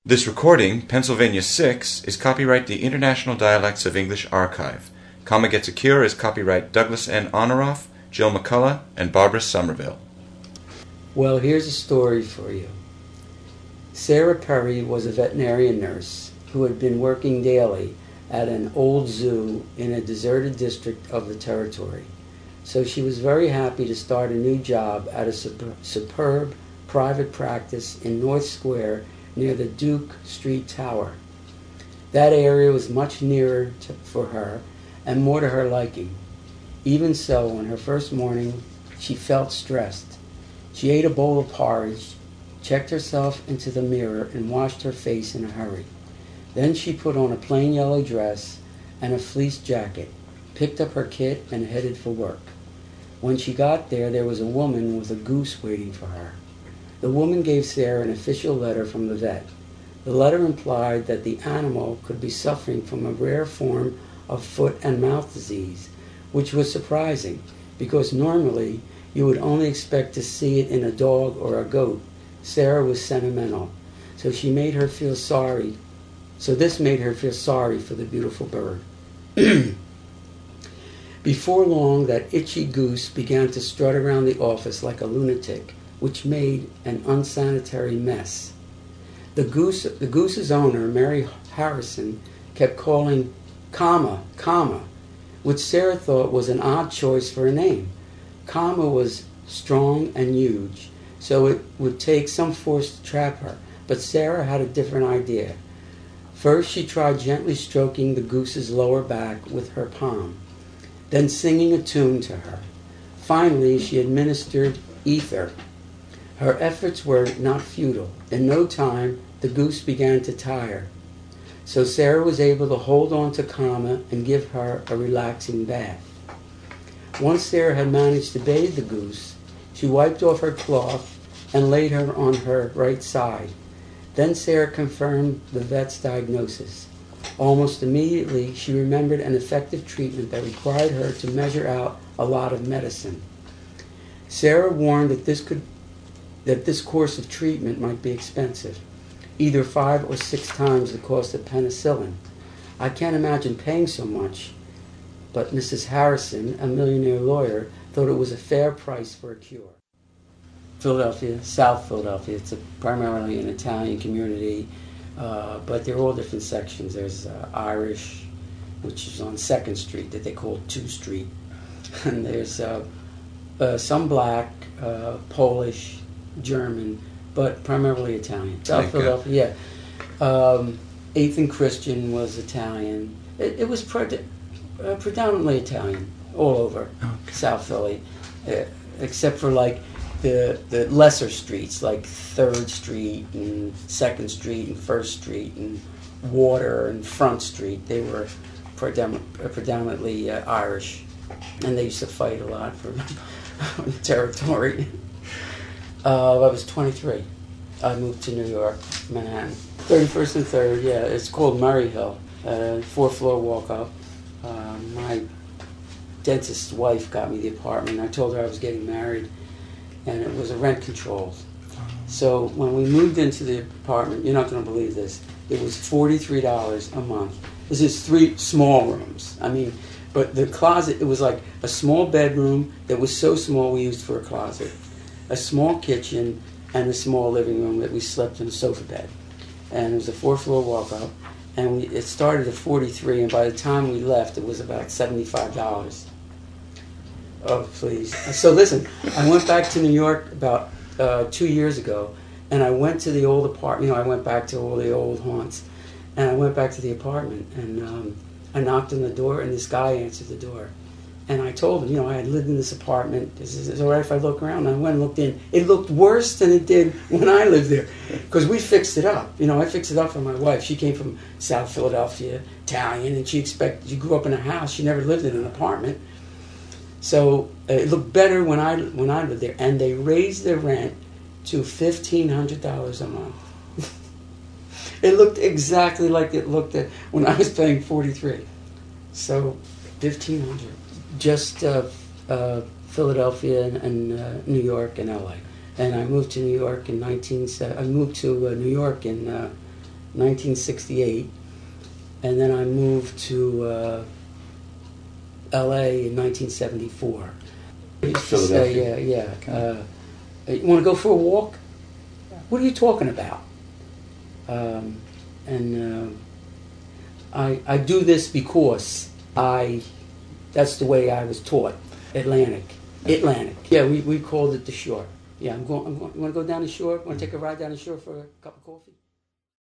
This recording, Pennsylvania 6, is copyright the International Dialects of English Archive. Comma Gets a Cure is copyright Douglas N. Honoroff, Jill McCullough, and Barbara Somerville. Well, here's a story for you. Sarah Perry was a veterinarian nurse who had been working daily at an old zoo in a deserted district of the territory. So she was very happy to start a new job at a superb private practice in North Square near the Duke Street Tower. That area was much nearer for her and more to her liking. Even so, on her first morning, she felt stressed. She ate a bowl of porridge, checked herself into the mirror, and washed her face in a hurry. Then she put on a plain yellow dress and a fleece jacket, picked up her kit, and headed for work. When she got there was a woman with a goose waiting for her. The woman gave Sarah an official letter from the vet. The letter implied that the animal could be suffering from a rare form of foot and mouth disease, which was surprising because normally you would only expect to see it in a dog or a goat. Sarah was sentimental, so this made her feel sorry for the beautiful bird. Before long, that itchy goose began to strut around the office like a lunatic, which made an unsanitary mess. The goose's owner, Mary Harrison, kept calling Comma, which Sarah thought was an odd choice for a name. Comma was strong and huge, so it would take some force to trap her, but Sarah had a different idea. First, she tried gently stroking the goose's lower back with her palm, then singing a tune to her. Finally, she administered ether. Her efforts were not futile. In no time, the goose began to tire. So Sarah was able to hold on to Comma and give her a relaxing bath. Once Sarah had managed to bathe the goose, she wiped off her cloth and laid her on her right side. Then Sarah confirmed the vet's diagnosis. Almost immediately, she remembered an effective treatment that required her to measure out a lot of medicine. Sarah warned that this course of treatment might be expensive, either 5 or 6 times the cost of penicillin. I can't imagine paying so much, but Mrs. Harrison, a millionaire lawyer, thought it was a fair price for a cure. Philadelphia, South Philadelphia, it's primarily an Italian community, but they're all different sections. There's Irish, which is on 2nd Street, that they call 2 Street, and there's some black, Polish, German, but primarily Italian. South Philadelphia, yeah. 8th and Christian was Italian. It was predominantly Italian all over South Philly, except for like the lesser streets, like 3rd Street and 2nd Street and 1st Street and Water and Front Street. They were predominantly Irish, and they used to fight a lot for territory. I was 23. I moved to New York, Manhattan. 31st and 3rd, yeah. It's called Murray Hill. 4th-floor walk-up. My dentist's wife got me the apartment. I told her I was getting married, and it was a rent-controlled. So when we moved into the apartment, you're not going to believe this, it was $43 a month. This is 3 small rooms. I mean, but the closet, it was like a small bedroom that was so small we used for a closet, a small kitchen, and a small living room that we slept in a sofa bed. And it was a 4th-floor walk-up, and it started at $43, and by the time we left, it was about $75. Oh, please. So listen, I went back to New York about 2 years ago, and I went to the old apartment. I went back to all the old haunts, and I went back to the apartment, and I knocked on the door, and this guy answered the door. And I told him, I had lived in this apartment. Is it all right if I look around? And I went and looked in. It looked worse than it did when I lived there, because we fixed it up. I fixed it up for my wife. She came from South Philadelphia, Italian, and she grew up in a house. She never lived in an apartment. So it looked better when I lived there. And they raised their rent to $1,500 a month. It looked exactly like it looked at when I was paying $43. So $1,500. Just Philadelphia and New York and LA. And I moved to New York in 1968, and then I moved to L.A. in 1974. I used to say, you want to go for a walk? What are you talking about? I do this because that's the way I was taught. Atlantic. Yeah, we called it the shore. Yeah, you want to go down the shore? Want to take a ride down the shore for a cup of coffee?